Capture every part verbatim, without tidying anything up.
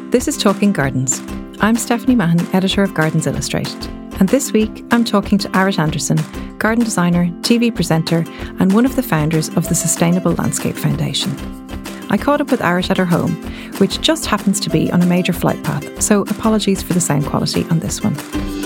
This is Talking Gardens. I'm Stephanie Mahon, editor of Gardens Illustrated. And this week, I'm talking to Arit Anderson, garden designer, T V presenter, and one of the founders of the Sustainable Landscape Foundation. I caught up with Arit at her home, which just happens to be on a major flight path, so apologies for the sound quality on this one.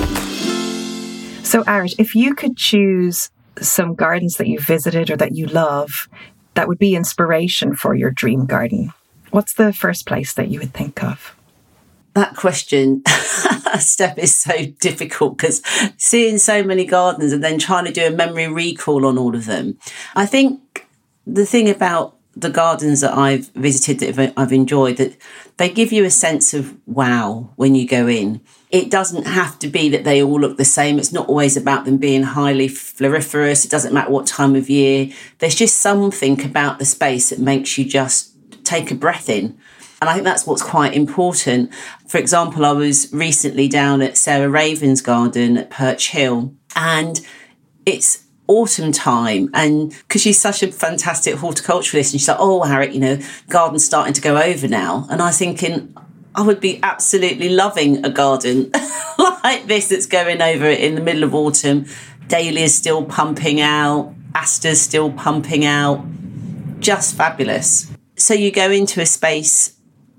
So Arit, if you could choose some gardens that you visited or that you love, that would be inspiration for your dream garden, what's the first place that you would think of? That question, Steph, is so difficult because seeing so many gardens and then trying to do a memory recall on all of them. I think the thing about the gardens that I've visited that I've enjoyed, that they give you a sense of wow when you go in. It doesn't have to be that they all look the same. It's not always about them being highly floriferous. It doesn't matter what time of year. There's just something about the space that makes you just take a breath in. And I think that's what's quite important. For example, I was recently down at Sarah Raven's garden at Perch Hill, and it's autumn time. And because she's such a fantastic horticulturalist, and she's like, oh, Arit, you know, garden's starting to go over now. And I was thinking, I would be absolutely loving a garden like this that's going over in the middle of autumn. Dahlia's still pumping out, asters still pumping out. Just fabulous. So you go into a space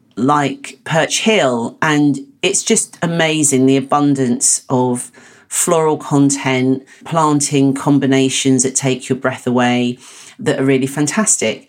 like Perch Hill, and it's just amazing, the abundance of floral content, planting combinations that take your breath away, that are really fantastic.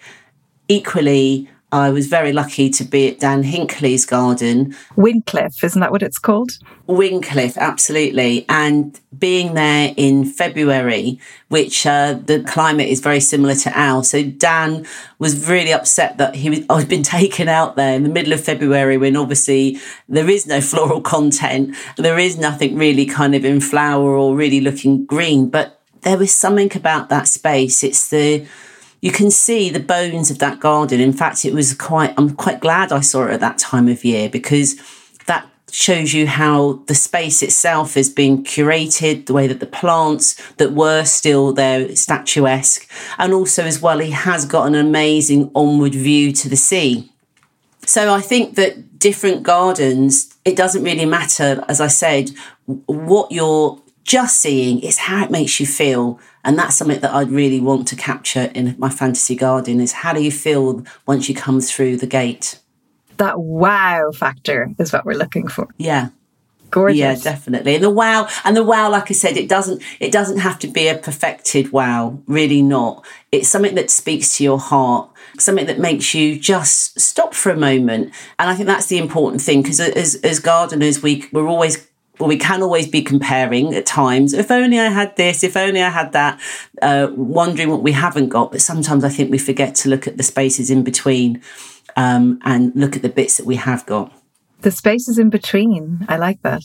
Equally, I was very lucky to be at Dan Hinckley's garden. Wincliffe, isn't that what it's called? Wincliffe, absolutely. And being there in February, which uh, the climate is very similar to ours. So Dan was really upset that he was, I'd been taken out there in the middle of February when obviously there is no floral content. There is nothing really kind of in flower or really looking green. But there was something about that space. It's the... You can see the bones of that garden. In fact, it was quite, I'm quite glad I saw it at that time of year, because that shows you how the space itself is being curated, the way that the plants that were still there, statuesque. And also as well, he has got an amazing onward view to the sea. So I think that different gardens, it doesn't really matter, as I said, what you're just seeing, is how it makes you feel. And that's something that I'd really want to capture in my fantasy garden, is how do you feel once you come through the gate? That wow factor is what we're looking for. Yeah. Gorgeous. Yeah, definitely. And the wow, and the wow, like I said, it doesn't it doesn't have to be a perfected wow, really not. It's something that speaks to your heart, something that makes you just stop for a moment. And I think that's the important thing, because as as gardeners, we we're always Well, we can always be comparing at times. If only I had this, if only I had that, uh, wondering what we haven't got. But sometimes I think we forget to look at the spaces in between um, and look at the bits that we have got. The spaces in between. I like that.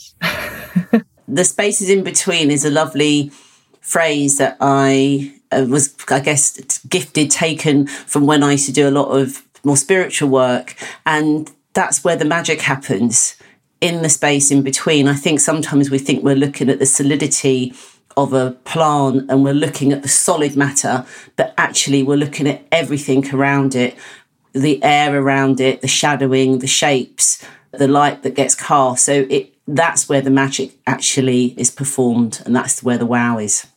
The spaces in between is a lovely phrase that I uh, was, I guess, gifted, taken from when I used to do a lot of more spiritual work. And that's where the magic happens. In the space in between. I think sometimes we think we're looking at the solidity of a plant and we're looking at the solid matter, but actually we're looking at everything around it, the air around it, the shadowing, the shapes, the light that gets cast. So it that's where the magic actually is performed, and that's where the wow is.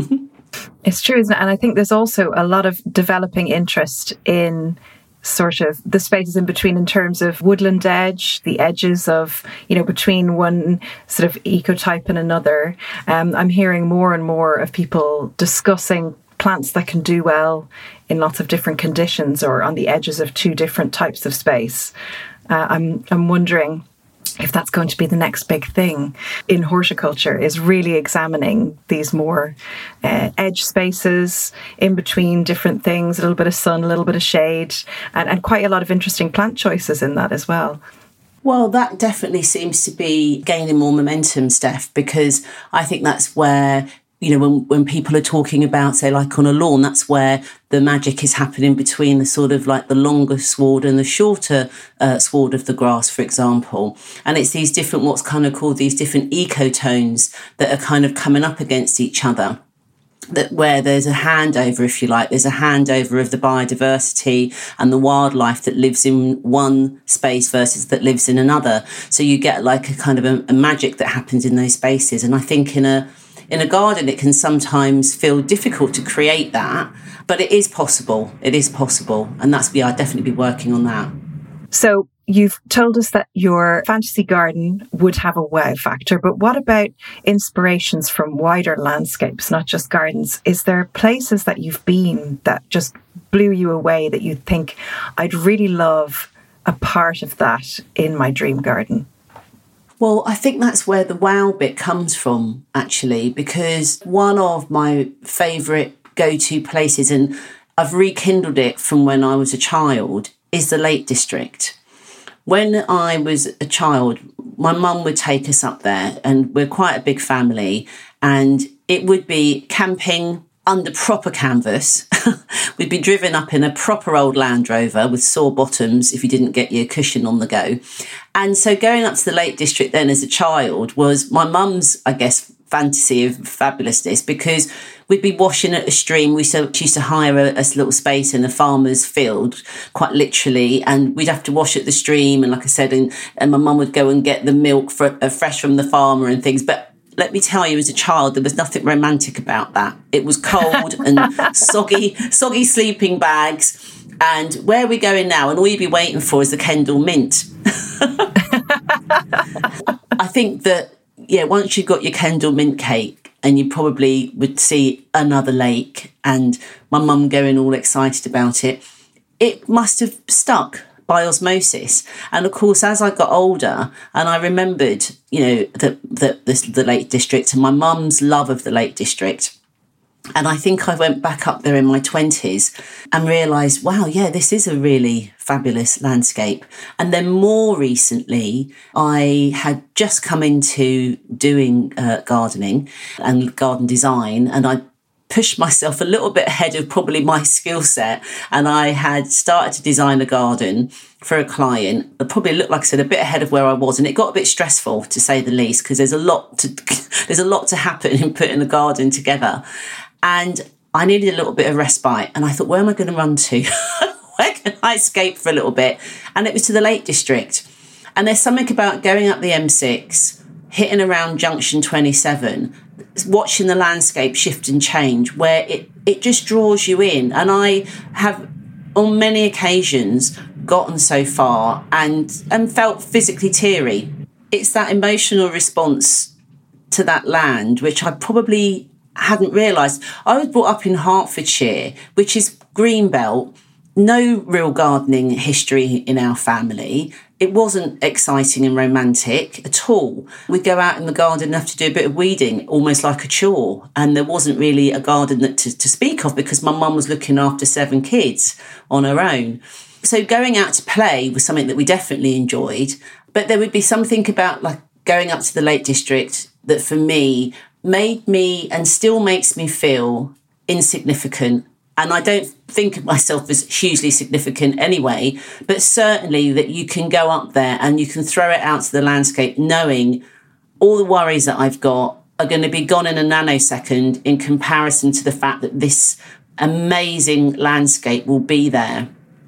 It's true, isn't it? And I think there's also a lot of developing interest in sort of the spaces in between, in terms of woodland edge, the edges of, you know, between one sort of ecotype and another. Um, I'm hearing more and more of people discussing plants that can do well in lots of different conditions or on the edges of two different types of space. Uh, I'm I'm wondering if that's going to be the next big thing in horticulture, is really examining these more uh, edge spaces in between different things, a little bit of sun, a little bit of shade, and, and quite a lot of interesting plant choices in that as well. Well, that definitely seems to be gaining more momentum, Steph, because I think that's where, you know, when, when people are talking about, say, like on a lawn, that's where the magic is happening between the sort of like the longer sward and the shorter uh, sward of the grass, for example. And it's these different, what's kind of called these different ecotones that are kind of coming up against each other. that where there's a handover, if you like, there's a handover of the biodiversity and the wildlife that lives in one space versus that lives in another. So you get like a kind of a, a magic that happens in those spaces. And I think in a in a garden, it can sometimes feel difficult to create that, but it is possible. It is possible. And that's, yeah, I'd definitely be working on that. So you've told us that your fantasy garden would have a wow factor, but what about inspirations from wider landscapes, not just gardens? Is there places that you've been that just blew you away that you think, I'd really love a part of that in my dream garden? Well, I think that's where the wow bit comes from, actually, because one of my favourite go-to places, and I've rekindled it from when I was a child, is the Lake District. When I was a child, my mum would take us up there, and we're quite a big family, and it would be camping under proper canvas. We'd be driven up in a proper old Land Rover with sore bottoms if you didn't get your cushion on the go. And so going up to the Lake District then as a child was my mum's, I guess, fantasy of fabulousness, because we'd be washing at a stream. We used to hire a, a little space in a farmer's field, quite literally, and we'd have to wash at the stream. And like I said, and, and my mum would go and get the milk for, uh, fresh from the farmer and things. But let me tell you, as a child, there was nothing romantic about that. It was cold and soggy, soggy sleeping bags. And where are we going now? And all you'd be waiting for is the Kendal Mint. I think that, yeah, once you got your Kendal Mint cake, and you probably would see another lake, and my mum going all excited about it, it must have stuck by osmosis. And of course, as I got older and I remembered, you know, the, the, the, the Lake District and my mum's love of the Lake District, and I think I went back up there in my twenties and realised, wow, yeah, this is a really fabulous landscape. And then more recently, I had just come into doing uh, gardening and garden design, and I pushed myself a little bit ahead of probably my skill set. And I had started to design a garden for a client that probably looked, like I said, a bit ahead of where I was. And it got a bit stressful, to say the least, because there's a lot to there's a lot to happen in putting a garden together. And I needed a little bit of respite. And I thought, where am I going to run to? Where can I escape for a little bit? And it was to the Lake District. And there's something about going up the M six, hitting around junction twenty-seven, watching the landscape shift and change, where it, it just draws you in. And I have, on many occasions, gotten so far and, and felt physically teary. It's that emotional response to that land, which I probably hadn't realised. I was brought up in Hertfordshire, which is Greenbelt, no real gardening history in our family. It wasn't exciting and romantic at all. We'd go out in the garden and have to do a bit of weeding, almost like a chore. And there wasn't really a garden that to, to speak of, because my mum was looking after seven kids on her own. So going out to play was something that we definitely enjoyed. But there would be something about like going up to the Lake District that for me made me and still makes me feel insignificant. And I don't think of myself as hugely significant anyway, but certainly that you can go up there and you can throw it out to the landscape knowing all the worries that I've got are going to be gone in a nanosecond in comparison to the fact that this amazing landscape will be there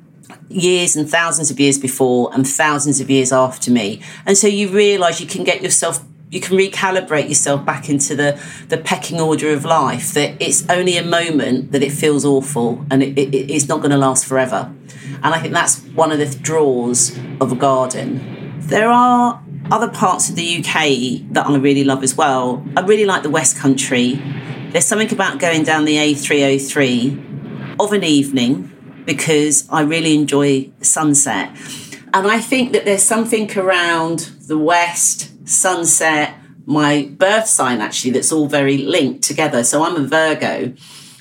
years and thousands of years before and thousands of years after me. And so you realise you can get yourself You can recalibrate yourself back into the, the pecking order of life, that it's only a moment that it feels awful and it, it, it's not going to last forever. And I think that's one of the draws of a garden. There are other parts of the U K that I really love as well. I really like the West Country. There's something about going down the A three oh three of an evening because I really enjoy sunset. And I think that there's something around the West, sunset, my birth sign actually, that's all very linked together. So I'm a Virgo,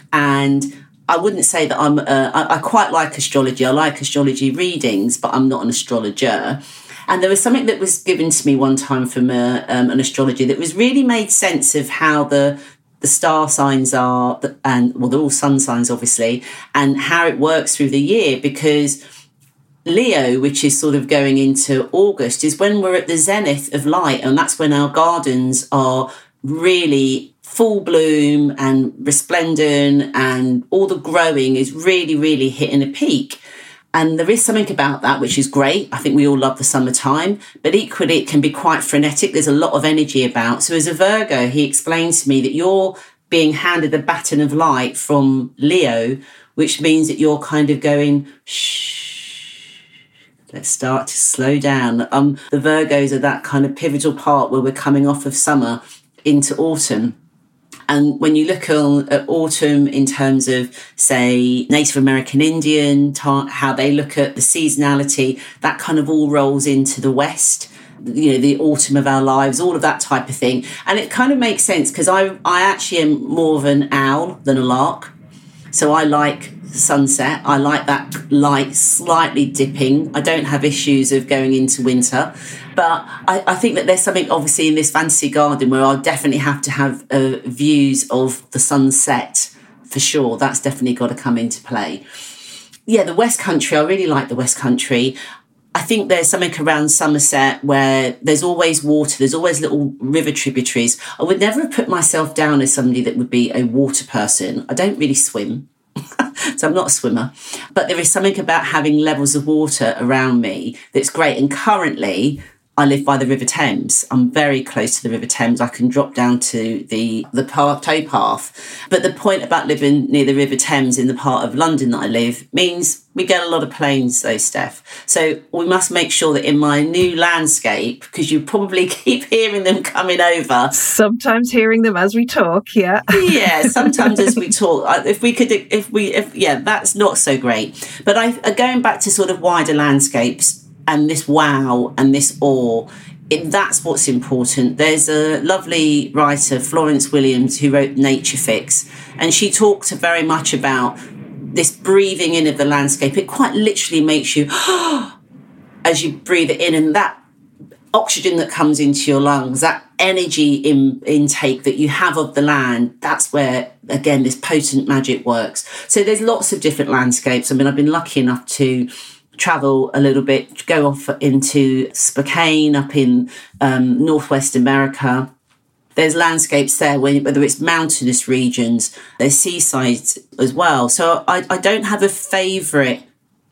and I wouldn't say that I'm uh, I, I quite like astrology. I like astrology readings, but I'm not an astrologer. And there was something that was given to me one time from a, um, an astrology that was really made sense of how the the star signs are, and well, they're all sun signs obviously, and how it works through the year, because Leo, which is sort of going into August, is when we're at the zenith of light, and that's when our gardens are really full bloom and resplendent, and all the growing is really, really hitting a peak. And there is something about that which is great. I think we all love the summertime, but equally it can be quite frenetic. There's a lot of energy about. So as a Virgo, he explained to me that you're being handed the baton of light from Leo, which means that you're kind of going, shh, let's start to slow down. Um, the Virgos are that kind of pivotal part where we're coming off of summer into autumn. And when you look at autumn in terms of, say, Native American Indian, how they look at the seasonality, that kind of all rolls into the West, you know, the autumn of our lives, all of that type of thing. And it kind of makes sense because I, I actually am more of an owl than a lark. So I like sunset. I like that light slightly dipping. I don't have issues of going into winter. But I, I think that there's something obviously in this fantasy garden where I'll definitely have to have uh, views of the sunset for sure. That's definitely got to come into play. Yeah, the West Country, I really like the West Country. I think there's something around Somerset where there's always water, there's always little river tributaries. I would never have put myself down as somebody that would be a water person. I don't really swim. So I'm not a swimmer, but there is something about having levels of water around me that's great. And currently I live by the River Thames. I'm very close to the River Thames. I can drop down to the, the path, towpath. But the point about living near the River Thames in the part of London that I live means we get a lot of planes though, Steph. So we must make sure that in my new landscape, because you probably keep hearing them coming over. Sometimes hearing them as we talk, yeah. Yeah, sometimes as we talk. If we could, if we, if yeah, that's not so great. But I, going back to sort of wider landscapes, and this wow and this awe, it, that's what's important. There's a lovely writer, Florence Williams, who wrote Nature Fix, and she talked very much about this breathing in of the landscape. It quite literally makes you, as you breathe it in, and that oxygen that comes into your lungs, that energy in, intake that you have of the land, that's where, again, this potent magic works. So there's lots of different landscapes. I mean, I've been lucky enough to travel a little bit, go off into Spokane up in um, Northwest America. There's landscapes there, whether it's mountainous regions, there's seasides as well. So I, I don't have a favourite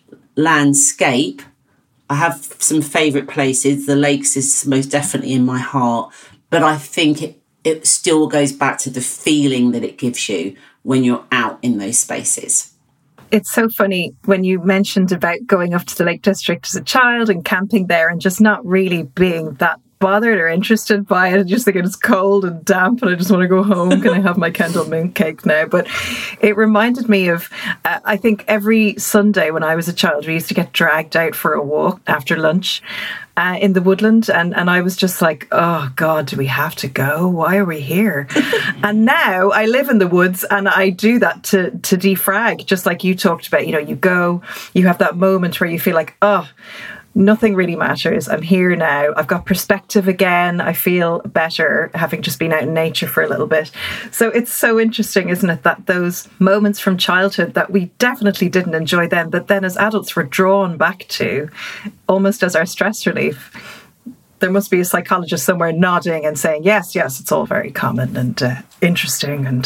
landscape. I have some favourite places. The lakes is most definitely in my heart. But I think it, it still goes back to the feeling that it gives you when you're out in those spaces. It's so funny when you mentioned about going up to the Lake District as a child and camping there and just not really being that bothered or interested by it. I just think it's cold and damp and I just want to go home. Can I have my Kendal mint cake now? But it reminded me of, uh, I think every Sunday when I was a child, we used to get dragged out for a walk after lunch uh, in the woodland. And, and I was just like, oh God, do we have to go? Why are we here? And now I live in the woods and I do that to, to defrag, just like you talked about. You know, you go, you have that moment where you feel like, oh, nothing really matters. I'm here now. I've got perspective again. I feel better having just been out in nature for a little bit. So it's so interesting, isn't it, that those moments from childhood that we definitely didn't enjoy then, that then as adults we're drawn back to almost as our stress relief. There must be a psychologist somewhere nodding and saying, yes, yes, it's all very common and uh, interesting and...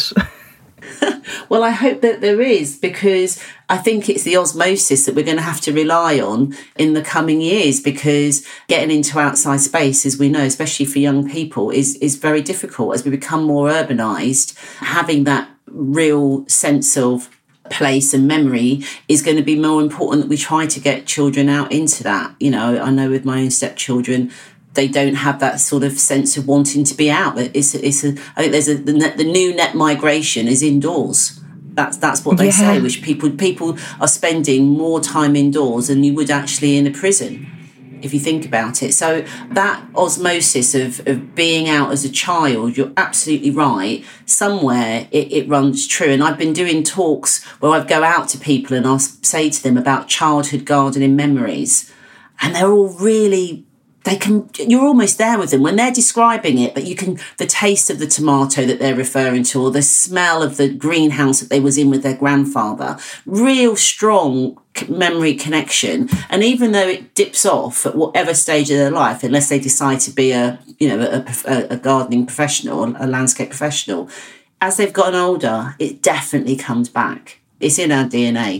Well, I hope that there is, because I think it's the osmosis that we're going to have to rely on in the coming years, because getting into outside space, as we know, especially for young people, is, is very difficult as we become more urbanised. Having that real sense of place and memory is going to be more important, that we try to get children out into that. You know, I know with my own stepchildren, they don't have that sort of sense of wanting to be out. It's, it's a, I think there's a, the, net, the new net migration is indoors. That's that's what they yeah. say, which people people are spending more time indoors than you would actually in a prison, if you think about it. So that osmosis of, of being out as a child, you're absolutely right. Somewhere it, it runs true. And I've been doing talks where I go out to people and I'll say to them about childhood gardening memories. And they're all really they can, you're almost there with them when they're describing it, but you can, the taste of the tomato that they're referring to, or the smell of the greenhouse that they was in with their grandfather, real strong memory connection. And even though it dips off at whatever stage of their life, unless they decide to be a, you know, a, a, a gardening professional, a landscape professional, as they've gotten older, it definitely comes back. It's in our D N A,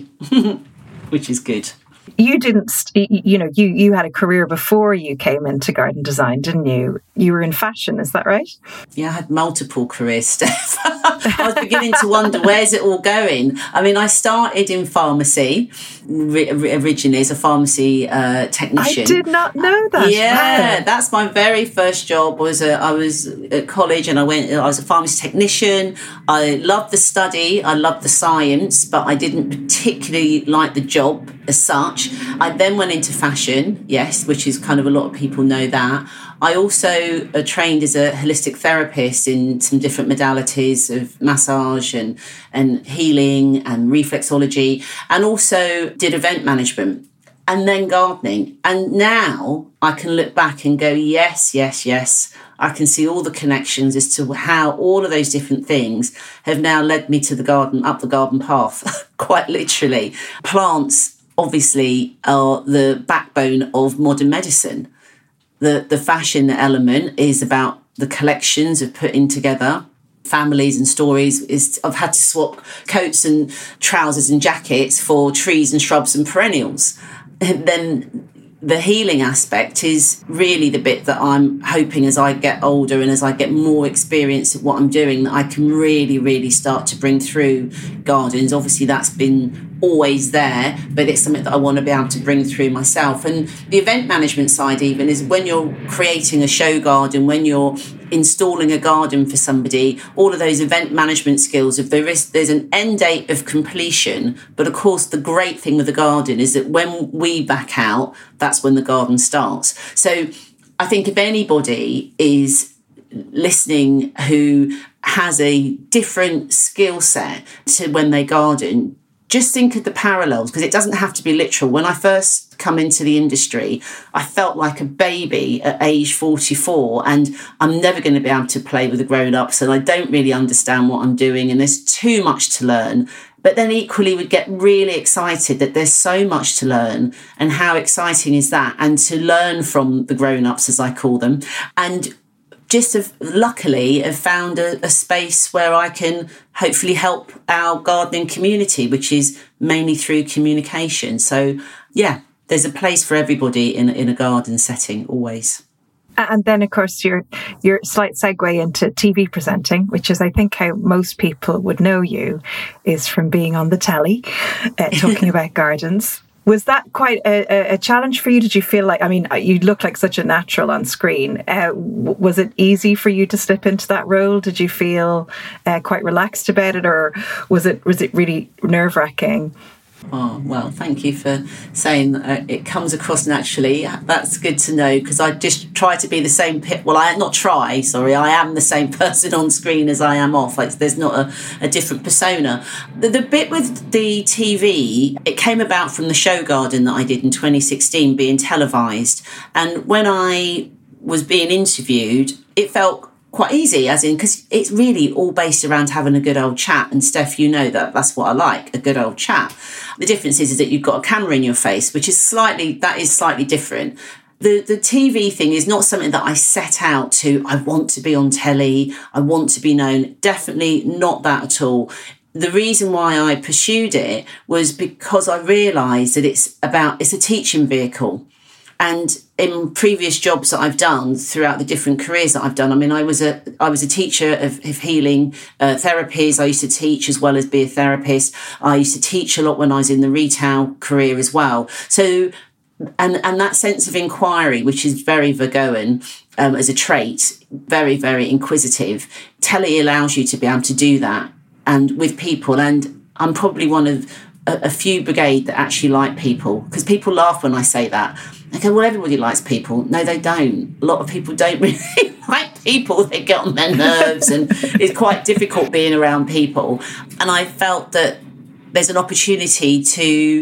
which is good. You didn't, you know, you, you had a career before you came into garden design, didn't you? You were in fashion, is that right? Yeah, I had multiple careers, Steph. I was beginning to wonder, where's it all going? I mean, I started in pharmacy originally as a pharmacy uh, technician. I did not know that. Yeah, wow. That's my very first job. Was a, I was at college and I went. I was a pharmacy technician. I loved the study. I loved the science, but I didn't particularly like the job as such. I then went into fashion, yes, which is kind of a lot of people know that. I also uh, trained as a holistic therapist in some different modalities of massage and, and healing and reflexology, and also did event management and then gardening. And now I can look back and go, yes, yes, yes. I can see all the connections as to how all of those different things have now led me to the garden, up the garden path, quite literally. Plants, obviously, are the backbone of modern medicine. The the fashion element is about the collections of putting together families and stories. Is I've had to swap coats and trousers and jackets for trees and shrubs and perennials. And then the healing aspect is really the bit that I'm hoping as I get older and as I get more experience at what I'm doing, that I can really, really start to bring through gardens. Obviously, that's been always there, but it's something that I want to be able to bring through myself. And the event management side even is when you're creating a show garden, when you're installing a garden for somebody, all of those event management skills, if there is there's an end date of completion, but of course the great thing with the garden is that when we back out, that's when the garden starts. So I think if anybody is listening who has a different skill set to when they garden, just think of the parallels, because it doesn't have to be literal. When I first come into the industry, I felt like a baby at age forty-four, and I'm never going to be able to play with the grown-ups, and I don't really understand what I'm doing, and there's too much to learn. But then equally would get really excited that there's so much to learn, and how exciting is that? And to learn from the grown-ups, as I call them, and just have luckily have found a, a space where I can hopefully help our gardening community, which is mainly through communication. So yeah, there's a place for everybody in in a garden setting always. And then, of course, your your slight segue into T V presenting, which is, I think, how most people would know you, is from being on the telly, uh, talking about gardens. Was that quite a, a challenge for you? Did you feel like, I mean, you look like such a natural on screen. Uh, w- was it easy for you to slip into that role? Did you feel uh, quite relaxed about it, or was it was it really nerve-wracking? Oh, well, thank you for saying uh, it comes across naturally. That's good to know, because I just try to be the same. Pe- well, I not try, sorry. I am the same person on screen as I am off. Like, there's not a, a different persona. The, the bit with the T V, it came about from the show garden that I did in twenty sixteen being televised. And when I was being interviewed, it felt quite easy, as in, because it's really all based around having a good old chat. And Steph, you know that that's what I like, a good old chat. The difference is, is that you've got a camera in your face, which is slightly, that is slightly different. The the T V thing is not something that I set out to, I want to be on telly, I want to be known. Definitely not that at all. The reason why I pursued it was because I realised that it's about, it's a teaching vehicle. And in previous jobs that I've done throughout the different careers that I've done, I mean, I was a I was a teacher of, of healing uh, therapies. I used to teach as well as be a therapist. I used to teach a lot when I was in the retail career as well. So, and and that sense of inquiry, which is very Virgoan um, as a trait, very, very inquisitive. Telly allows you to be able to do that, and with people. And I'm probably one of a, a few brigade that actually like people, because people laugh when I say that. They go, well, everybody likes people. No, they don't. A lot of people don't really like people. They get on their nerves, and it's quite difficult being around people. And I felt that there's an opportunity to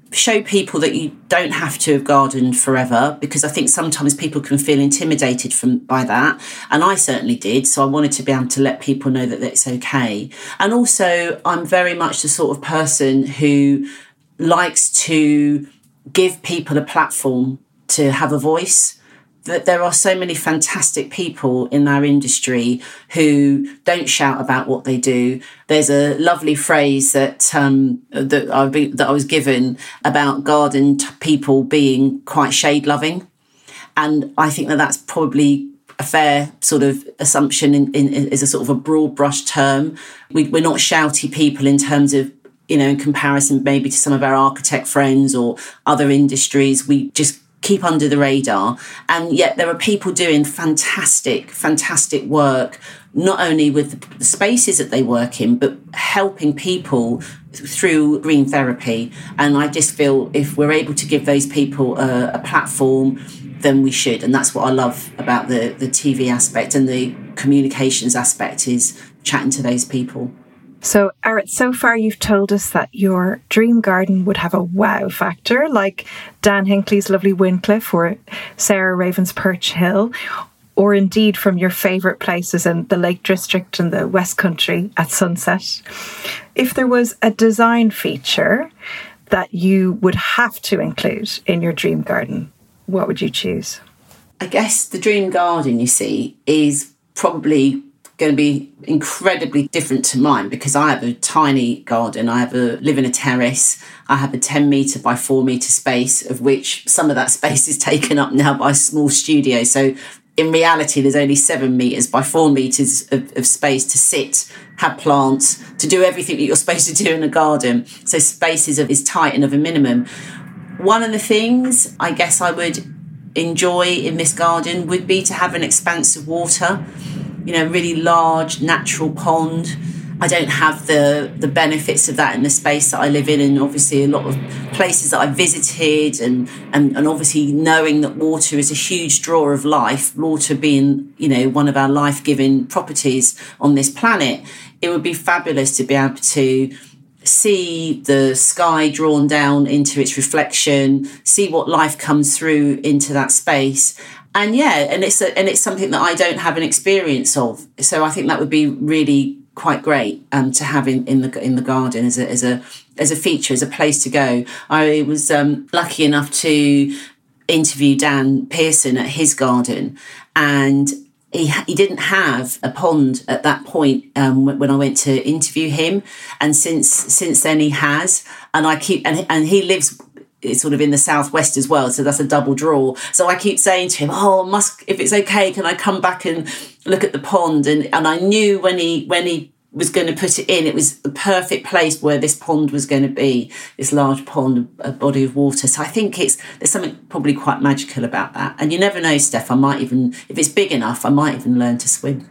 show people that you don't have to have gardened forever, because I think sometimes people can feel intimidated from by that, and I certainly did. So I wanted to be able to let people know that it's okay. And also, I'm very much the sort of person who likes to give people a platform to have a voice. That there are so many fantastic people in our industry who don't shout about what they do. There's a lovely phrase that um, that I that I was given about garden t- people being quite shade loving, and I think that that's probably a fair sort of assumption. In, in, in is a sort of a broad brush term. We, we're not shouty people in terms of, you know, in comparison maybe to some of our architect friends or other industries. We just keep under the radar, and yet there are people doing fantastic fantastic work, not only with the spaces that they work in, but helping people through green therapy. And I just feel if we're able to give those people a, a platform, then we should. And that's what I love about the the T V aspect and the communications aspect, is chatting to those people. So, Arit, so far you've told us that your dream garden would have a wow factor, like Dan Hinckley's lovely Wincliffe or Sarah Raven's Perch Hill, or indeed from your favourite places in the Lake District and the West Country at sunset. If there was a design feature that you would have to include in your dream garden, what would you choose? I guess the dream garden, you see, is probably going to be incredibly different to mine, because I have a tiny garden. I have a live in a terrace. I have a ten metre by four metre space, of which some of that space is taken up now by a small studio. So in reality, there's only seven metres by four metres of, of space to sit, have plants, to do everything that you're supposed to do in a garden. So space is, is tight and of a minimum. One of the things I guess I would enjoy in this garden would be to have an expanse of water. You know, really large natural pond. I don't have the the benefits of that in the space that I live in, and obviously a lot of places that I've visited, and, and, and obviously knowing that water is a huge draw of life, water being, you know, one of our life-giving properties on this planet, it would be fabulous to be able to see the sky drawn down into its reflection, see what life comes through into that space. And yeah, and it's a, and it's something that I don't have an experience of. So I think that would be really quite great um, to have in, in the in the garden as a as a as a feature, as a place to go. I was um, lucky enough to interview Dan Pearson at his garden, and he he didn't have a pond at that point um, when I went to interview him, and since since then he has. And I keep and and he lives. It's sort of in the southwest as well, so that's a double draw. So I keep saying to him, "Oh, must if it's okay, can I come back and look at the pond?" And and I knew when he when he was going to put it in, it was the perfect place where this pond was going to be, this large pond, a body of water. So I think it's there's something probably quite magical about that. And you never know, Steph. I might even, if it's big enough, I might even learn to swim.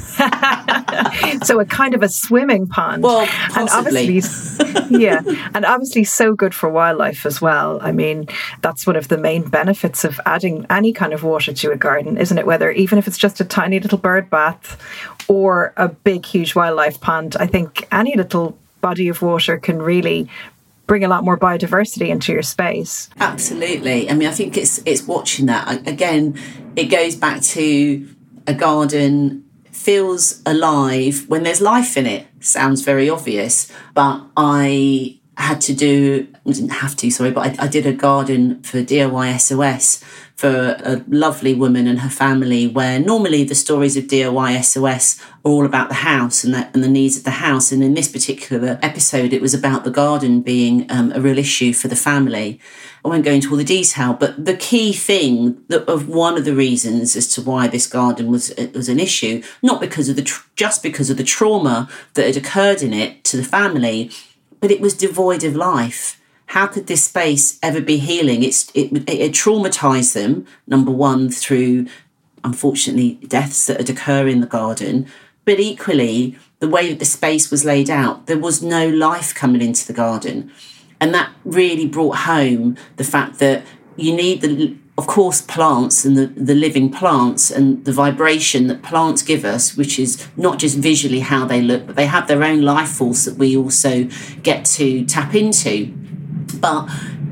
So a kind of a swimming pond. Well, possibly. And obviously, yeah, and obviously so good for wildlife as well. I mean, that's one of the main benefits of adding any kind of water to a garden, isn't it? Whether even if it's just a tiny little bird bath or a big, huge wildlife pond, I think any little body of water can really bring a lot more biodiversity into your space. Absolutely. I mean, I think it's it's watching that. Again, it goes back to a garden feels alive when there's life in it. Sounds very obvious, but I had to do, I didn't have to, sorry, but I, I did a garden for D I Y S O S for a lovely woman and her family, where normally the stories of D I Y S O S are all about the house and the, and the needs of the house. And in this particular episode, it was about the garden being um, a real issue for the family. I won't go into all the detail, but the key thing that of one of the reasons as to why this garden was was an issue, not because of the tr- just because of the trauma that had occurred in it to the family, but it was devoid of life. How could this space ever be healing? It's it, it, it traumatized them, number one, through unfortunately deaths that had occurred in the garden, but equally the way that the space was laid out, there was no life coming into the garden. And that really brought home the fact that you need, the, of course, plants and the, the living plants and the vibration that plants give us, which is not just visually how they look, but they have their own life force that we also get to tap into. But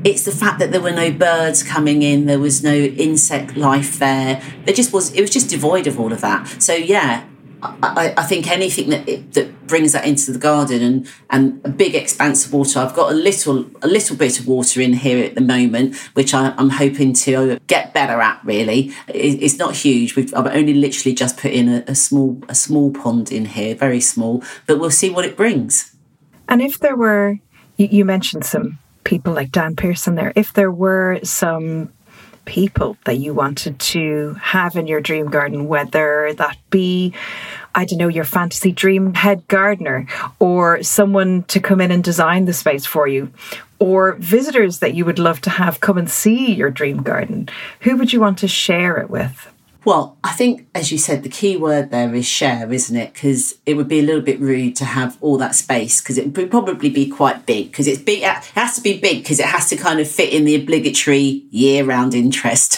it's the fact that there were no birds coming in, there was no insect life there. There just was, it was just devoid of all of that. So yeah, I, I think anything that it, that brings that into the garden, and, and a big expanse of water. I've got a little a little bit of water in here at the moment, which I, I'm hoping to get better at. Really, it, it's not huge. We've, I've only literally just put in a, a small a small pond in here, very small, but we'll see what it brings. And if there were, you, you mentioned some people like Dan Pearson there. If there were some people that you wanted to have in your dream garden, whether that be, I don't know, your fantasy dream head gardener, or someone to come in and design the space for you, or visitors that you would love to have come and see your dream garden, who would you want to share it with? Well, I think, as you said, the key word there is share, isn't it? Because it would be a little bit rude to have all that space, because it would probably be quite big, because it's big. It has to be big because it has to kind of fit in the obligatory year-round interest.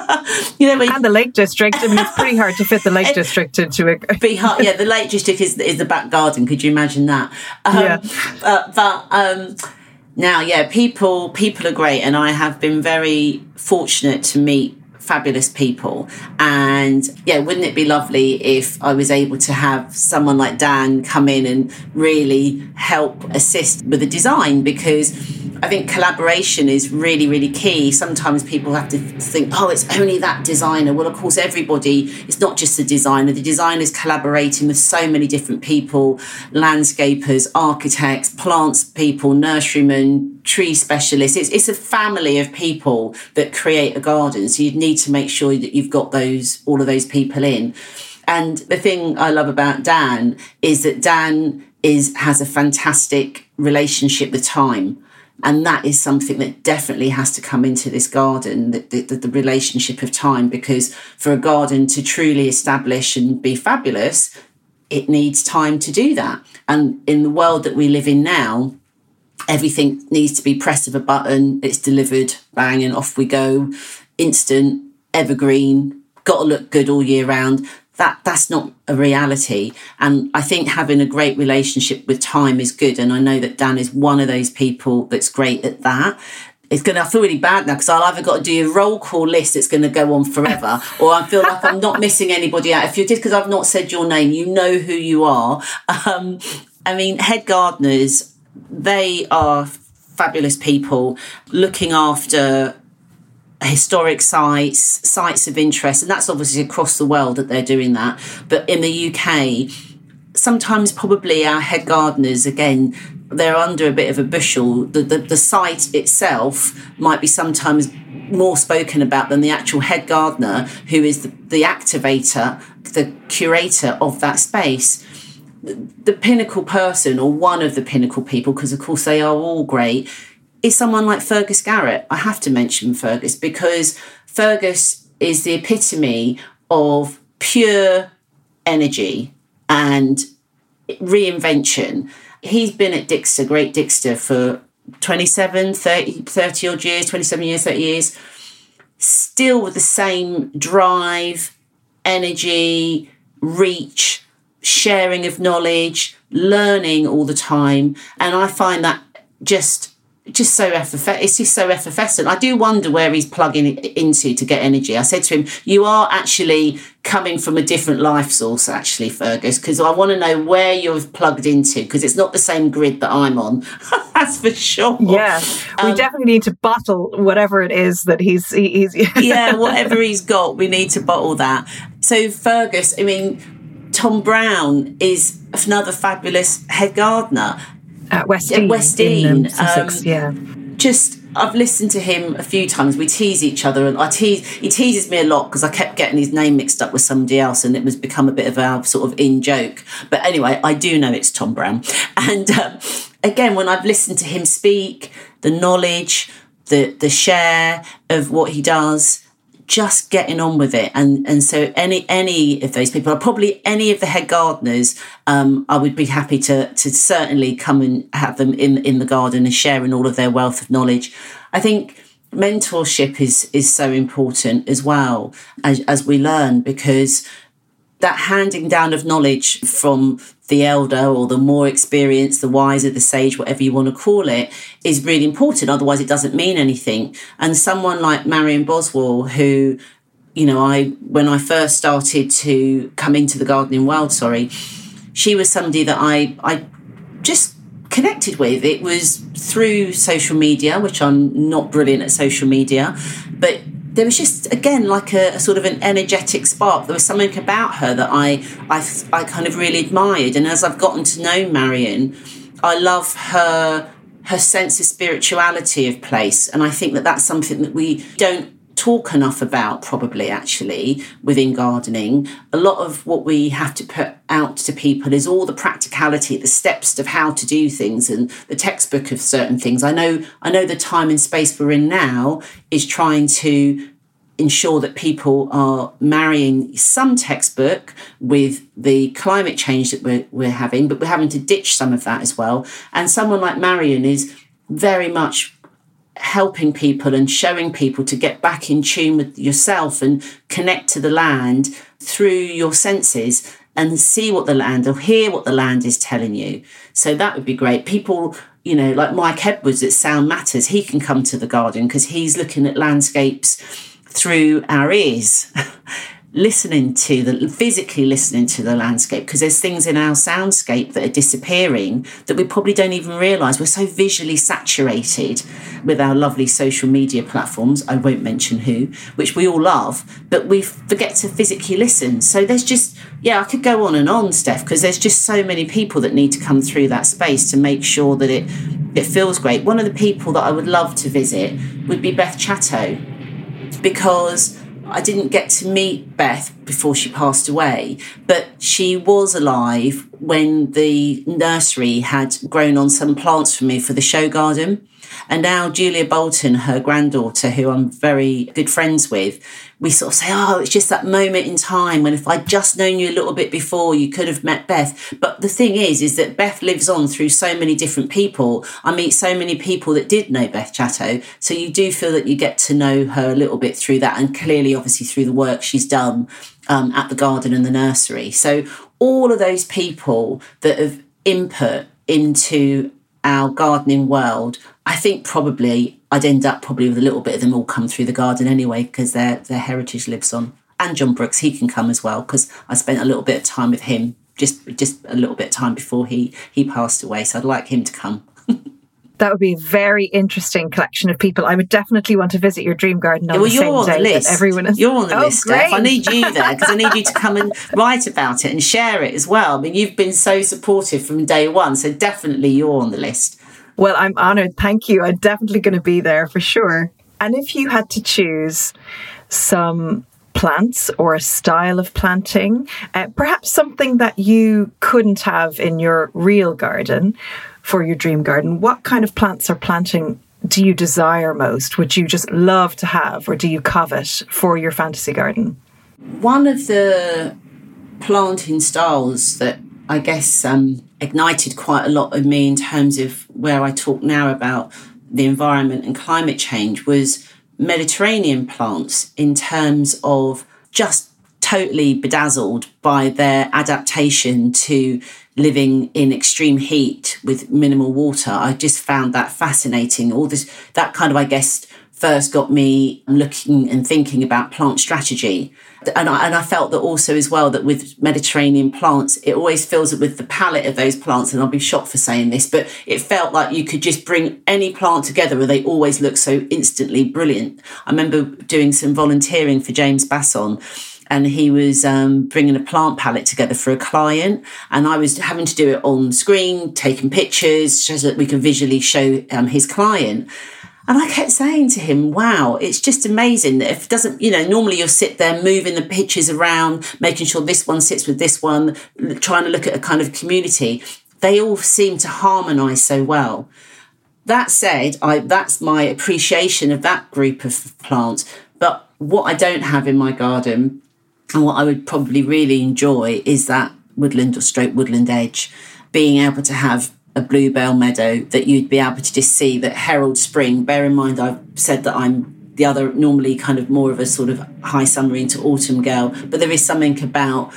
You know, and the Lake District. I mean, it's pretty hard to fit the Lake District into a... be hard, yeah, the Lake District is, is the back garden. Could you imagine that? Um, yeah. Uh, but... Um, now, yeah, people people are great, and I have been very fortunate to meet fabulous people. And yeah, wouldn't it be lovely if I was able to have someone like Dan come in and really help assist with the design, because I think collaboration is really, really key. Sometimes people have to think, oh, it's only that designer. Well, of course, everybody, it's not just the designer. The designer's collaborating with so many different people, landscapers, architects, plants people, nurserymen, tree specialists. It's, it's a family of people that create a garden. So you'd need to make sure that you've got those, all of those people in. And the thing I love about Dan is that Dan is has a fantastic relationship with time. And that is something that definitely has to come into this garden, the, the, the relationship of time, because for a garden to truly establish and be fabulous, it needs time to do that. And in the world that we live in now, everything needs to be press of a button, it's delivered, bang, and off we go, instant, evergreen, got to look good all year round. That that's not a reality. And I think having a great relationship with time is good. And I know that Dan is one of those people that's great at that. It's going to, I feel really bad now, because I'll either got to do a roll call list that's going to go on forever, or I feel like I'm not missing anybody out. If you did, because I've not said your name, you know who you are. Um, I mean, head gardeners, they are fabulous people looking after historic sites, sites of interest, and that's obviously across the world that they're doing that. But in the U K, sometimes probably our head gardeners, again, they're under a bit of a bushel. The, the, the site itself might be sometimes more spoken about than the actual head gardener, who is the, the activator, the curator of that space. The, the pinnacle person, or one of the pinnacle people, because of course they are all great, is someone like Fergus Garrett. I have to mention Fergus, because Fergus is the epitome of pure energy and reinvention. He's been at Dixter, Great Dixter, for twenty-seven, thirty, thirty odd years, twenty-seven years, thirty years, still with the same drive, energy, reach, sharing of knowledge, learning all the time. And I find that just just so effervescent. It's just so effervescent. I do wonder where he's plugging into to get energy. I said to him, you are actually coming from a different life source, actually, Fergus, because I want to know where you've plugged into, because it's not the same grid that I'm on. That's for sure. Yeah, we um, definitely need to bottle whatever it is that he's... he's yeah, whatever he's got, we need to bottle that. So Fergus, I mean, Tom Brown is another fabulous head gardener. At Westdean. At Westdean. In, um, Sussex, um, yeah. Just, I've listened to him a few times. We tease each other, and I tease. He teases me a lot because I kept getting his name mixed up with somebody else, and it was become a bit of a sort of in joke. But anyway, I do know it's Tom Brown. And um, again, when I've listened to him speak, the knowledge, the the share of what he does, just getting on with it. And and so any any of those people, probably any of the head gardeners, um, I would be happy to to certainly come and have them in, in the garden and sharing all of their wealth of knowledge. I think mentorship is is so important as well as, as we learn, because that handing down of knowledge from the elder or the more experienced, the wiser, the sage, whatever you want to call it, is really important. Otherwise, it doesn't mean anything. And someone like Marion Boswell, who, you know, I when I first started to come into the gardening world, sorry, she was somebody that I I just connected with. It was through social media, which I'm not brilliant at social media, but there was just, again, like a, a sort of an energetic spark. There was something about her that I, I, I kind of really admired. And as I've gotten to know Marion, I love her, her sense of spirituality of place. And I think that that's something that we don't talk enough about, probably, actually, within gardening. A lot of what we have to put out to people is all the practicality, the steps of how to do things and the textbook of certain things. I know, I know the time and space we're in now is trying to ensure that people are marrying some textbook with the climate change that we're, we're having, but we're having to ditch some of that as well. And someone like Marion is very much helping people and showing people to get back in tune with yourself and connect to the land through your senses and see what the land or hear what the land is telling you. So that would be great. People, you know, like Mike Edwards at Sound Matters, he can come to the garden because he's looking at landscapes through our ears. listening to the physically listening to the landscape, because there's things in our soundscape that are disappearing that we probably don't even realise. We're so visually saturated with our lovely social media platforms, I won't mention who, which we all love, but we forget to physically listen. So there's just, yeah, I could go on and on, Steph, because there's just so many people that need to come through that space to make sure that it it feels great. One of the people that I would love to visit would be Beth Chatto, because I didn't get to meet Beth before she passed away, but she was alive when the nursery had grown on some plants for me for the show garden. And now Julia Bolton, her granddaughter, who I'm very good friends with, we sort of say, oh, it's just that moment in time when if I'd just known you a little bit before, you could have met Beth. But the thing is, is that Beth lives on through so many different people. I meet so many people that did know Beth Chatto. So you do feel that you get to know her a little bit through that, and clearly, obviously, through the work she's done um, at the garden and the nursery. So all of those people that have input into our gardening world, I think probably I'd end up probably with a little bit of them all come through the garden anyway, because their their heritage lives on. And John Brooks, he can come as well, because I spent a little bit of time with him, just just a little bit of time before he he passed away. So I'd like him to come. That would be a very interesting collection of people. I would definitely want to visit your dream garden on well, the you're same on day the list. that everyone is. You're on the oh, list, great. Steph. I need you there, because I need you to come and write about it and share it as well. I mean, you've been so supportive from day one, so definitely you're on the list. Well, I'm honoured. Thank you. I'm definitely going to be there for sure. And if you had to choose some plants or a style of planting, uh, perhaps something that you couldn't have in your real garden for your dream garden, what kind of plants or planting do you desire most? Would you just love to have, or do you covet for your fantasy garden? One of the planting styles that I guess um, ignited quite a lot of me in terms of where I talk now about the environment and climate change was Mediterranean plants, in terms of just totally bedazzled by their adaptation to living in extreme heat with minimal water. I just found that fascinating. All this, that kind of, I guess, first got me looking and thinking about plant strategy. And I, and I felt that also as well, that with Mediterranean plants, it always feels that with the palette of those plants, and I'll be shocked for saying this, but it felt like you could just bring any plant together and they always look so instantly brilliant. I remember doing some volunteering for James Basson, and he was um, bringing a plant palette together for a client, and I was having to do it on screen, taking pictures so that we could visually show um, his client. And I kept saying to him, wow, it's just amazing that if it doesn't, you know, normally you'll sit there moving the pictures around, making sure this one sits with this one, trying to look at a kind of community. They all seem to harmonise so well. That said, I that's my appreciation of that group of plants. But what I don't have in my garden, and what I would probably really enjoy, is that woodland or stroke woodland edge, being able to have a bluebell meadow that you'd be able to just see that herald spring. Bear in mind, I've said that I'm the other, normally kind of more of a sort of high summer into autumn girl, but there is something about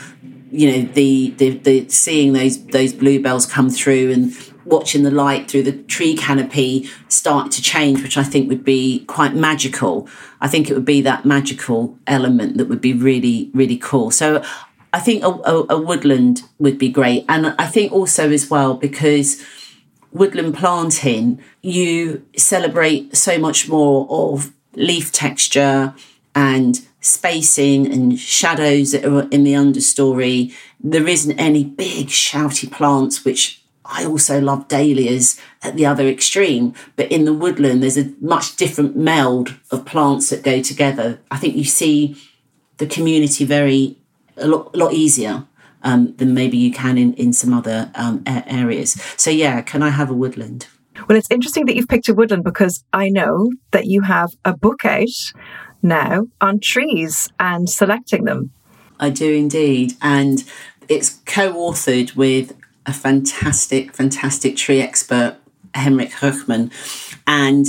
you know, the, the, the seeing those, those bluebells come through and watching the light through the tree canopy start to change, which I think would be quite magical. I think it would be that magical element that would be really, really cool. So I think a, a, a woodland would be great. And I think also as well, because woodland planting, you celebrate so much more of leaf texture and spacing and shadows that are in the understory. There isn't any big shouty plants, which I also love dahlias at the other extreme. But in the woodland, there's a much different meld of plants that go together. I think you see the community very, a lot, a lot easier um, than maybe you can in, in some other um, areas. So yeah, can I have a woodland? Well, it's interesting that you've picked a woodland, because I know that you have a book out now on trees and selecting them. I do indeed. And it's co-authored with a fantastic, fantastic tree expert, Henrik Hochman. And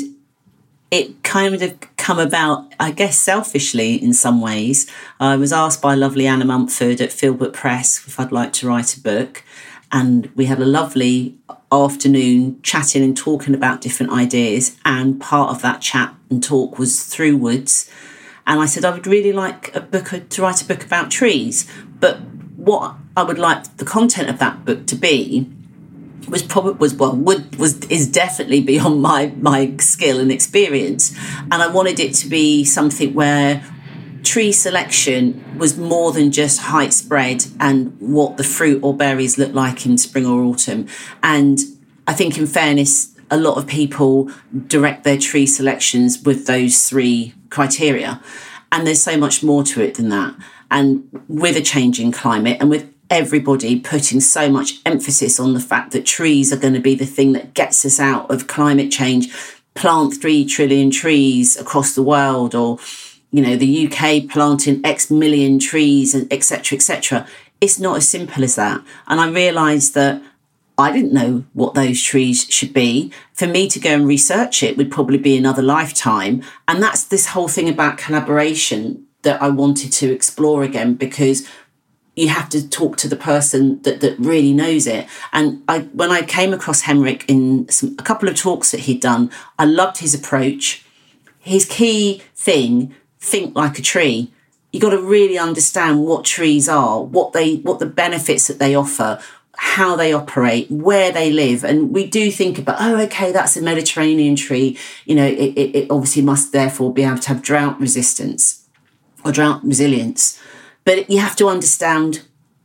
it kind of come about, I guess, selfishly in some ways. I was asked by lovely Anna Mumford at Filbert Press if I'd like to write a book. And we had a lovely afternoon chatting and talking about different ideas. And part of that chat and talk was through woods. And I said, I would really like a book to write a book about trees. But what I would like the content of that book to be was probably was well would was is definitely beyond my my skill and experience. And I wanted it to be something where tree selection was more than just height spread and what the fruit or berries look like in spring or autumn. And I think, in fairness, a lot of people direct their tree selections with those three criteria. And there's so much more to it than that. And with a changing climate and with everybody putting so much emphasis on the fact that trees are going to be the thing that gets us out of climate change, plant three trillion trees across the world, or, you know, the U K planting X million trees, and et cetera, et cetera. It's not as simple as that. And I realised that I didn't know what those trees should be. For me to go and research it would probably be another lifetime. And that's this whole thing about collaboration that I wanted to explore again, because you have to talk to the person that, that really knows it. And I, when I came across Henrik in some, a couple of talks that he'd done, I loved his approach. His key thing, think like a tree. You got to really understand what trees are, what they, what the benefits that they offer, how they operate, where they live. And we do think about, oh, okay, that's a Mediterranean tree. You know, it, it, it obviously must therefore be able to have drought resistance or drought resilience. But you have to understand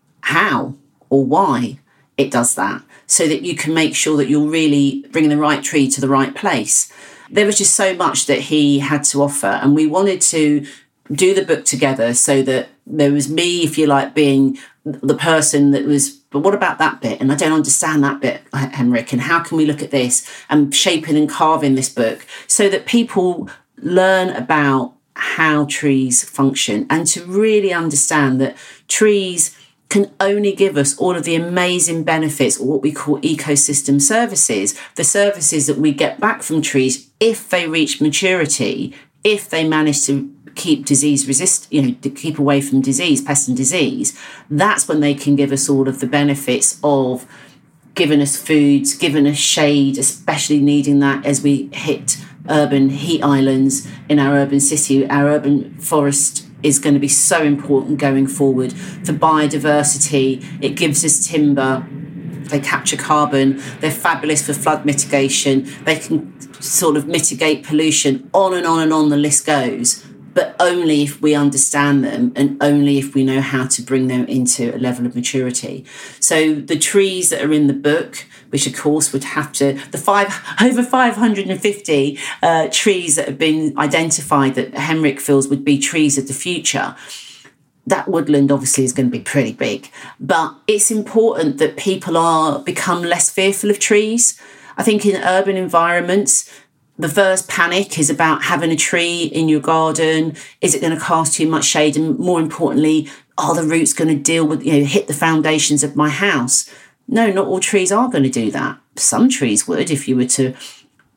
how or why it does that, so that you can make sure that you're really bringing the right tree to the right place. There was just so much that he had to offer, and we wanted to do the book together so that there was me, if you like, being the person that was, but what about that bit? And I don't understand that bit, Henrik, and how can we look at this and shaping and carving this book so that people learn about how trees function, and to really understand that trees can only give us all of the amazing benefits, or what we call ecosystem services, the services that we get back from trees if they reach maturity, if they manage to keep disease resist, you know, to keep away from disease, pest and disease. That's when they can give us all of the benefits of giving us foods, giving us shade, especially needing that as we hit urban heat islands in our urban city. Our urban forest is going to be so important going forward for biodiversity. It gives us timber. They capture carbon. They're fabulous for flood mitigation. They can sort of mitigate pollution. On and on and on the list goes. But only if we understand them, and only if we know how to bring them into a level of maturity. So the trees that are in the book, which of course would have to, the five over five hundred fifty uh, trees that have been identified that Henrik feels would be trees of the future, that woodland obviously is going to be pretty big. But it's important that people are become less fearful of trees. I think in urban environments, the first panic is about having a tree in your garden. Is it going to cast too much shade? And more importantly, are the roots going to deal with, you know, hit the foundations of my house? No, not all trees are going to do that. Some trees would, if you were to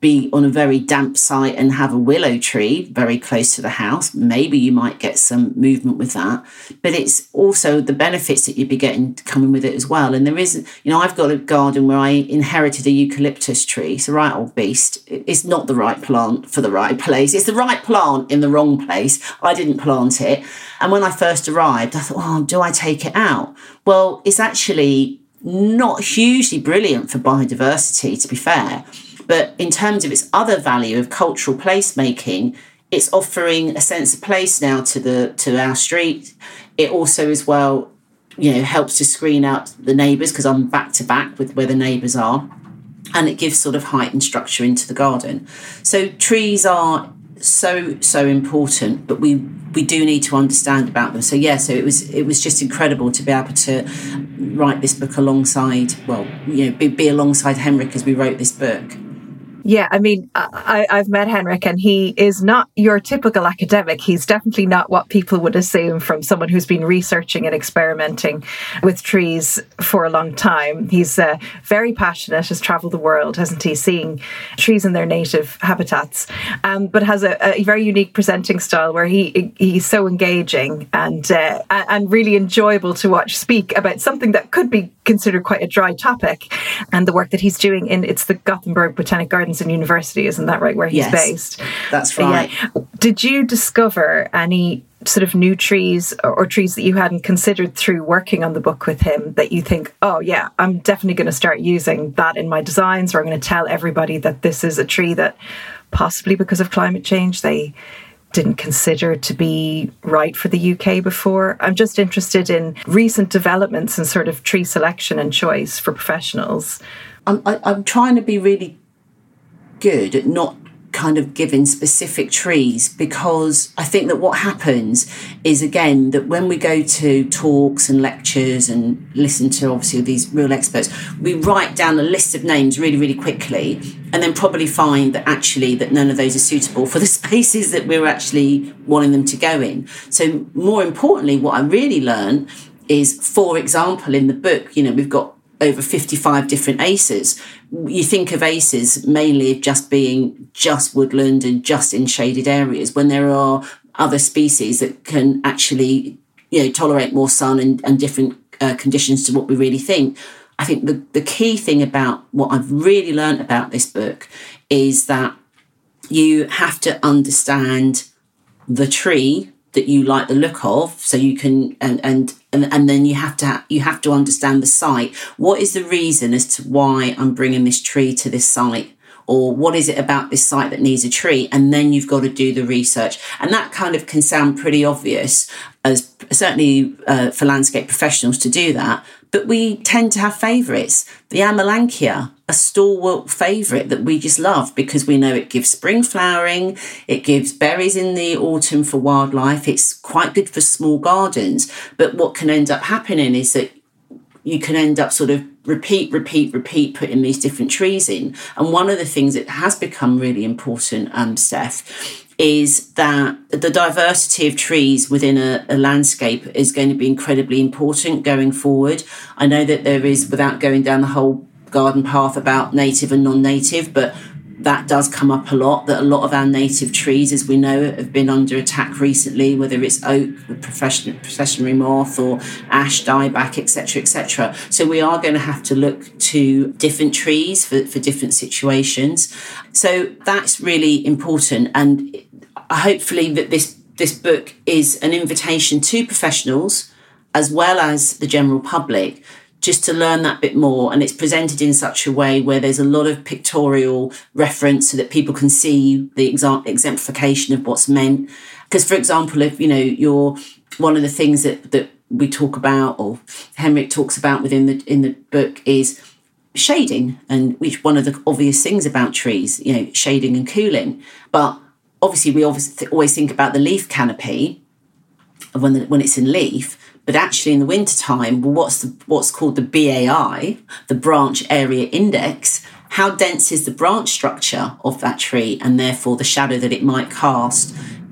be on a very damp site and have a willow tree very close to the house. Maybe you might get some movement with that, but it's also the benefits that you'd be getting coming with it as well. And there isn't, you know, I've got a garden where I inherited a eucalyptus tree. It's a right old beast. It's not the right plant for the right place. It's the right plant in the wrong place. I didn't plant it. And when I first arrived, I thought, oh, do I take it out? Well, it's actually not hugely brilliant for biodiversity, to be fair. But in terms of its other value of cultural placemaking, it's offering a sense of place now to the to our street. It also as well, you know, helps to screen out the neighbours because I'm back to back with where the neighbours are. And it gives sort of height and structure into the garden. So trees are so, so important, but we we do need to understand about them. So yeah, so it was it was just incredible to be able to write this book alongside, well, you know, be, be alongside Henrik as we wrote this book. Yeah, I mean, I, I've met Henrik and he is not your typical academic. He's definitely not what people would assume from someone who's been researching and experimenting with trees for a long time. He's uh, very passionate, has travelled the world, hasn't he, seeing trees in their native habitats, um, but has a, a very unique presenting style where he he's so engaging and, uh, and really enjoyable to watch speak about something that could be considered quite a dry topic. And the work that he's doing in, it's the Gothenburg Botanic Gardens and University, isn't that right, where he's yes, based? That's right. Yeah. Did you discover any sort of new trees or, or trees that you hadn't considered through working on the book with him that you think, oh yeah, I'm definitely going to start using that in my designs, or I'm going to tell everybody that this is a tree that possibly because of climate change they didn't consider to be right for the U K before? I'm just interested in recent developments in sort of tree selection and choice for professionals. I'm, I, I'm trying to be really good at not kind of giving specific trees, because I think that what happens is, again, that when we go to talks and lectures and listen to obviously these real experts, we write down a list of names really, really quickly and then probably find that actually that none of those are suitable for the spaces that we're actually wanting them to go in. So more importantly, what I really learned is, for example, in the book, you know, we've got over fifty-five different acres. You think of acres mainly of just being just woodland and just in shaded areas, when there are other species that can actually, you know, tolerate more sun and, and different uh, conditions to what we really think. I think the, the key thing about what I've really learned about this book is that you have to understand the tree that you like the look of, so you can and and and, and then you have to you have to understand the site. What is the reason as to why I'm bringing this tree to this site, or what is it about this site that needs a tree? And then you've got to do the research, and that kind of can sound pretty obvious, as certainly uh, for landscape professionals to do that. But we tend to have favourites. The Amelanchier, a stalwart favourite that we just love because we know it gives spring flowering, it gives berries in the autumn for wildlife, it's quite good for small gardens. But what can end up happening is that you can end up sort of repeat, repeat, repeat, putting these different trees in. And one of the things that has become really important, um, Steph, is that the diversity of trees within a, a landscape is going to be incredibly important going forward. I know that there is, without going down the whole garden path about native and non-native, but that does come up a lot, that a lot of our native trees, as we know, have been under attack recently, whether it's oak, the processionary moth, or ash, dieback, et cetera, et cetera. So we are going to have to look to different trees for, for different situations. So that's really important. And hopefully that this, this book is an invitation to professionals as well as the general public just to learn that bit more. And it's presented in such a way where there's a lot of pictorial reference so that people can see the exa- exemplification of what's meant. Because, for example, if, you know, you're one of the things that, that we talk about, or Henrik talks about within the in the book, is shading, and which one of the obvious things about trees, you know, shading and cooling. But obviously we obviously always think about the leaf canopy when the, when it's in leaf. But actually in the wintertime, well, what's the, what's called the B A I, the branch area index, how dense is the branch structure of that tree, and therefore the shadow that it might cast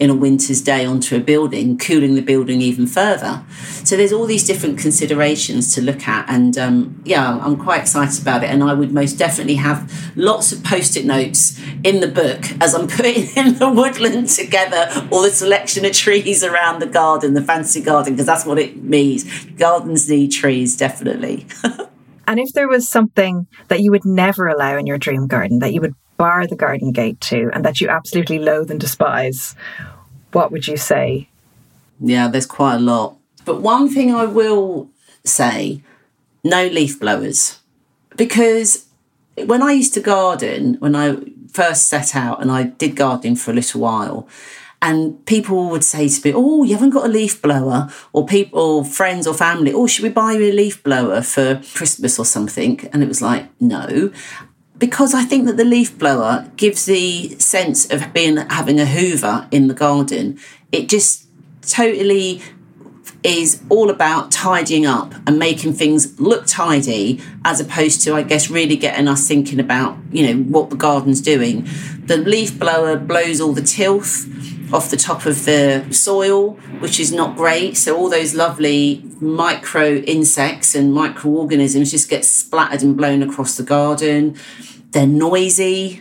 in a winter's day onto a building, cooling the building even further. So there's all these different considerations to look at. And um, yeah, I'm quite excited about it. And I would most definitely have lots of post-it notes in the book as I'm putting in the woodland together, or the selection of trees around the garden, the fancy garden, because that's what it means. Gardens need trees, definitely. And if there was something that you would never allow in your dream garden, that you would bar the garden gate to, and that you absolutely loathe and despise, what would you say? Yeah, there's quite a lot. But one thing I will say, no leaf blowers. Because when I used to garden, when I first set out, and I did gardening for a little while, and people would say to me, oh, you haven't got a leaf blower, or people, or friends or family, oh, should we buy you a leaf blower for Christmas or something? And it was like, no, because I think that the leaf blower gives the sense of being having a hoover in the garden. It just totally is all about tidying up and making things look tidy, as opposed to, I guess, really getting us thinking about, you know, what the garden's doing. The leaf blower blows all the tilth off the top of the soil, which is not great. So all those lovely micro insects and microorganisms just get splattered and blown across the garden. They're noisy.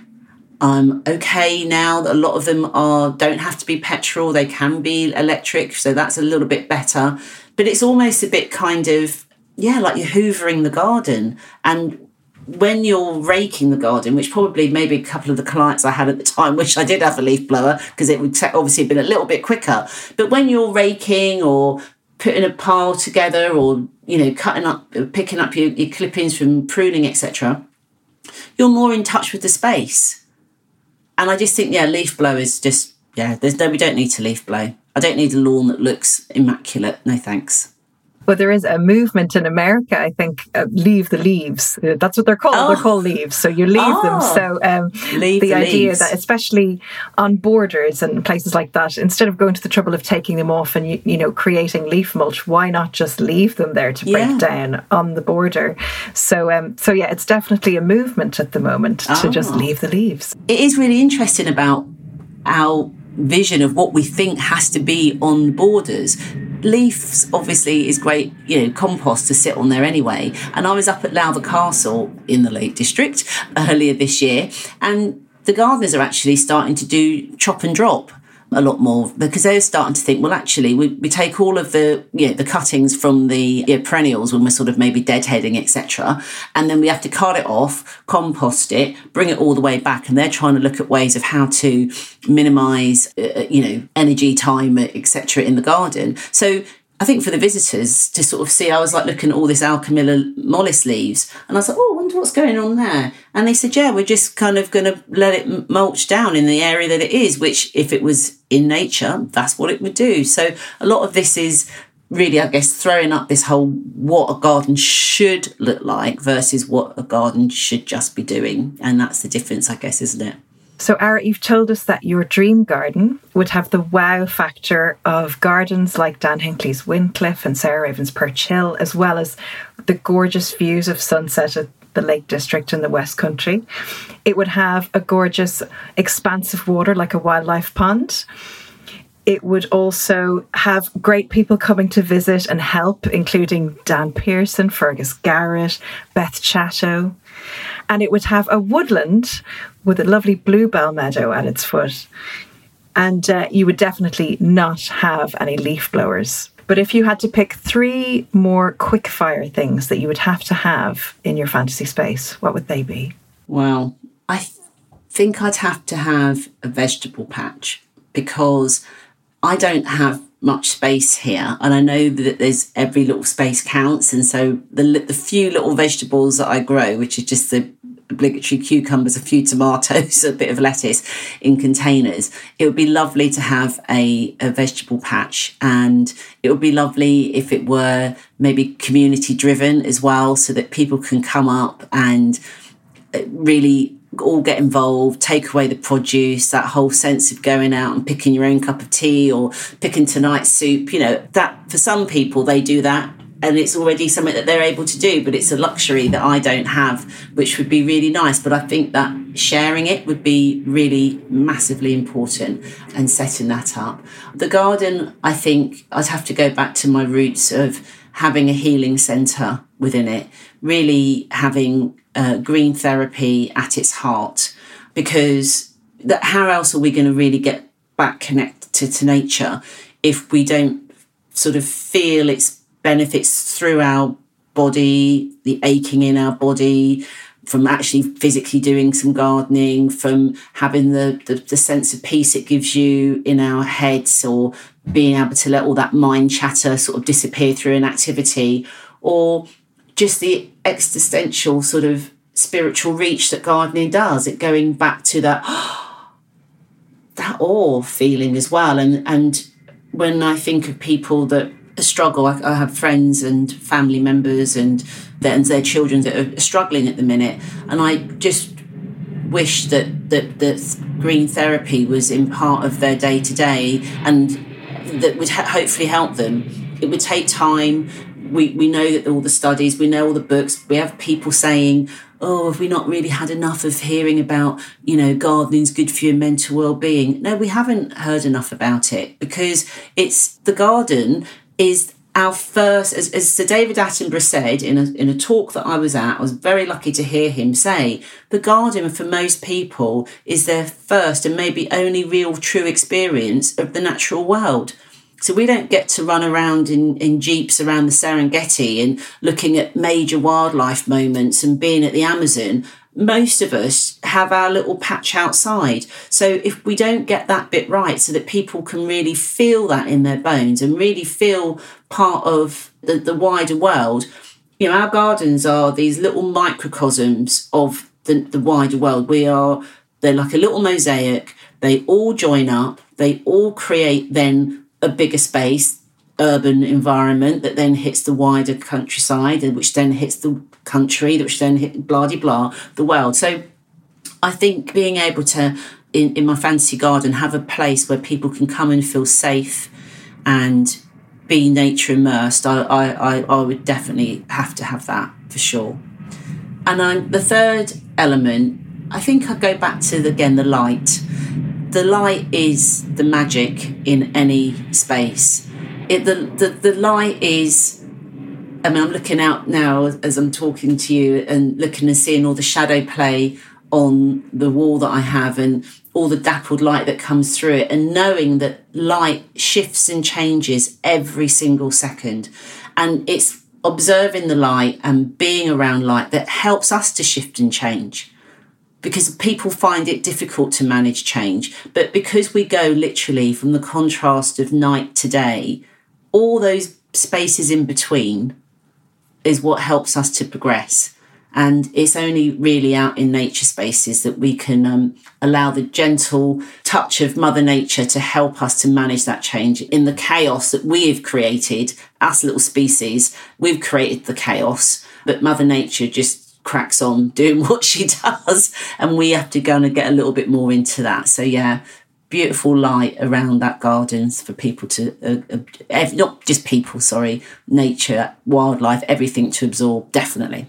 Um, okay, now that a lot of them are don't have to be petrol, they can be electric, so that's a little bit better. But it's almost a bit kind of, yeah, like you're hoovering the garden. And when you're raking the garden, which probably maybe a couple of the clients I had at the time wish I did have a leaf blower, because it would obviously have been a little bit quicker. But when you're raking or putting a pile together, or, you know, cutting up, picking up your, your clippings from pruning, et cetera, you're more in touch with the space. And I just think, yeah, leaf blowers just, yeah, there's no, we don't need to leaf blow. I don't need a lawn that looks immaculate. No, thanks. Well, there is a movement in America, I think, uh, leave the leaves. Uh, that's what they're called. Oh. They're called leaves. So you leave oh. them. So um, leave the, the idea leaves. That, especially on borders and places like that, instead of going to the trouble of taking them off and, you, you know, creating leaf mulch, why not just leave them there to break yeah. down on the border? So, um, so yeah, it's definitely a movement at the moment oh. to just leave the leaves. It is really interesting about our vision of what we think has to be on borders. Leaves obviously is great, you know, compost to sit on there anyway. And I was up at Lowther Castle in the Lake District earlier this year, and the gardeners are actually starting to do chop and drop a lot more, because they're starting to think, well, actually, we, we take all of the, you know, the cuttings from the you know, perennials when we're sort of maybe deadheading, et cetera, and then we have to cut it off, compost it, bring it all the way back, and they're trying to look at ways of how to minimise, uh, you know, energy, time, et cetera, in the garden. So I think for the visitors to sort of see, I was like looking at all this Alchemilla mollis leaves, and I was like, oh, I wonder what's going on there. And they said, yeah, we're just kind of going to let it mulch down in the area that it is, which if it was in nature, that's what it would do. So a lot of this is really, I guess, throwing up this whole what a garden should look like versus what a garden should just be doing. And that's the difference, I guess, isn't it? So, Ara, you've told us that your dream garden would have the wow factor of gardens like Dan Hinckley's Wincliffe and Sarah Raven's Perch Hill, as well as the gorgeous views of sunset at the Lake District in the West Country. It would have a gorgeous expanse of water like a wildlife pond. It would also have great people coming to visit and help, including Dan Pearson, Fergus Garrett, Beth Chatto. And it would have a woodland with a lovely bluebell meadow at its foot. And uh, you would definitely not have any leaf blowers. But if you had to pick three more quick-fire things that you would have to have in your fantasy space, what would they be? Well, I th- think I'd have to have a vegetable patch, because I don't have much space here, and I know that there's every little space counts, and so the the few little vegetables that I grow, which is just the obligatory cucumbers, a few tomatoes, a bit of lettuce in containers, it would be lovely to have a, a vegetable patch, and it would be lovely if it were maybe community driven as well, so that people can come up and really all get involved, take away the produce, that whole sense of going out and picking your own cup of tea or picking tonight's soup. You know, that for some people, they do that and it's already something that they're able to do, but it's a luxury that I don't have, which would be really nice. But I think that sharing it would be really massively important, and setting that up. The garden, I think I'd have to go back to my roots of having a healing centre within it, really having uh, green therapy at its heart, because that, how else are we going to really get back connected to nature if we don't sort of feel its benefits through our body, the aching in our body, from actually physically doing some gardening, from having the, the, the sense of peace it gives you in our heads, or being able to let all that mind chatter sort of disappear through an activity, or just the existential sort of spiritual reach that gardening does, it going back to that that awe feeling as well. And and when I think of people that struggle, I, I have friends and family members and their, and their children that are struggling at the minute, and I just wish that that, that green therapy was in part of their day to day, and that would ha- hopefully help them. It would take time. We we know that all the studies, we know all the books, we have people saying, oh, have we not really had enough of hearing about, you know, gardening's good for your mental well-being? No, we haven't heard enough about it, because it's the garden is our first, as, as Sir David Attenborough said in a, in a talk that I was at, I was very lucky to hear him say, the garden for most people is their first and maybe only real true experience of the natural world. So we don't get to run around in, in jeeps around the Serengeti and looking at major wildlife moments and being at the Amazon. Most of us have our little patch outside. So if we don't get that bit right, so that people can really feel that in their bones and really feel part of the, the wider world, you know, our gardens are these little microcosms of the, the wider world. We are, they're like a little mosaic. They all join up. They all create then a bigger space, urban environment that then hits the wider countryside, and which then hits the country, which then hit blah de blah the world. So I think being able to in, in my fantasy garden have a place where people can come and feel safe and be nature immersed, I I, I would definitely have to have that for sure. And I'm, the third element, I think I go back to again the light. The light is the magic in any space. It, the, the, the light is, I mean, I'm looking out now as I'm talking to you and looking and seeing all the shadow play on the wall that I have and all the dappled light that comes through it, and knowing that light shifts and changes every single second. And it's observing the light and being around light that helps us to shift and change. Because people find it difficult to manage change. But because we go literally from the contrast of night to day, all those spaces in between is what helps us to progress. And it's only really out in nature spaces that we can um, allow the gentle touch of Mother Nature to help us to manage that change. In the chaos that we have created, us little species, we've created the chaos, but Mother Nature just cracks on doing what she does, and we have to go and get a little bit more into that. So yeah, beautiful light around that gardens for people to uh, uh, not just people sorry nature, wildlife, everything to absorb, definitely.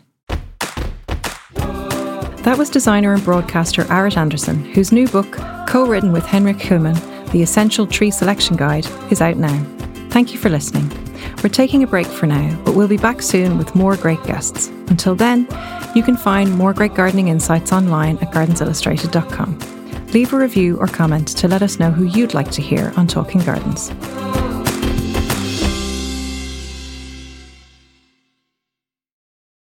That was designer and broadcaster Arit Anderson, whose new book, co-written with Henrik Human, The Essential Tree Selection Guide, is out now. Thank you for listening. We're taking a break for now, but we'll be back soon with more great guests. Until then, you can find more great gardening insights online at gardens illustrated dot com. Leave a review or comment to let us know who you'd like to hear on Talking Gardens.